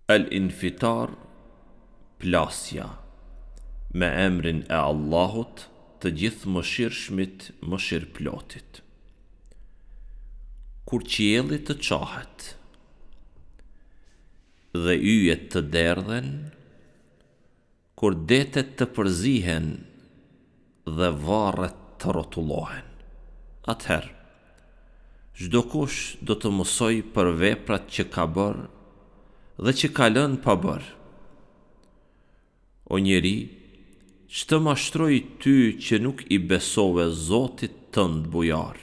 El-Infitar, plasja, me emrin e Allahut, të gjithë mëshirshmit, mëshirëplotit. Kur qielli të qahet dhe yjet të derdhen, kur detet të përzihen dhe varret të rrotullohen, atëherë çdo kush do të mësoj për veprat që ka bërë dhe që ka lënë pa bërë. O njeri, ç'të mashtroi ty që nuk i besove Zotit tënd bujar,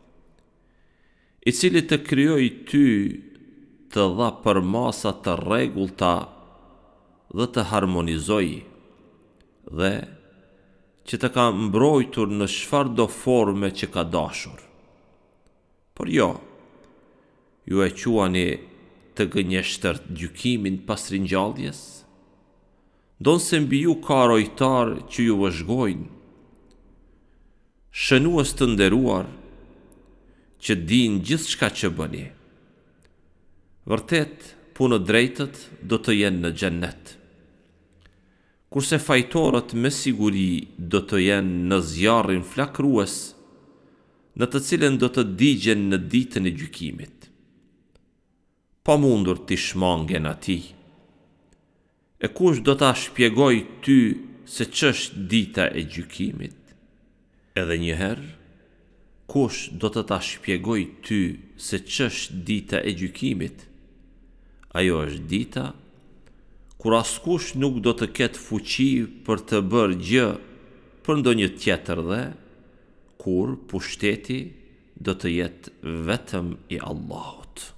i cili të krijoi ty, të dha përmasa të rregullta dhe të harmonizoi, dhe që të ka mbrojtur në çfarëdo forme që ka dashur. Por jo, ju e quani të gënjeshtërt gjykimin pas ringjalljes? Ndonse mbi ju ka rojtar që ju vëzhgojnë, shënues të nderuar, që din gjithçka që bëni. Vërtet, punë drejtët do të jenë në xhennet, kurse fajtorët me siguri do të jenë në zjarrin flakrues, në të cilën do të digjen në ditën e gjykimit. Pa mundur t'i shmangen atij. E kush do ta shpjegoj ty se ç'është dita e gjykimit? Edhe njëherë, kush do të ta shpjegoj ty se ç'është dita e gjykimit? Ajo është dita kur askush nuk do të ketë fuqi për të bërë gjë për ndonjë tjetër dhe kur pushteti do të jetë vetëm i Allahut.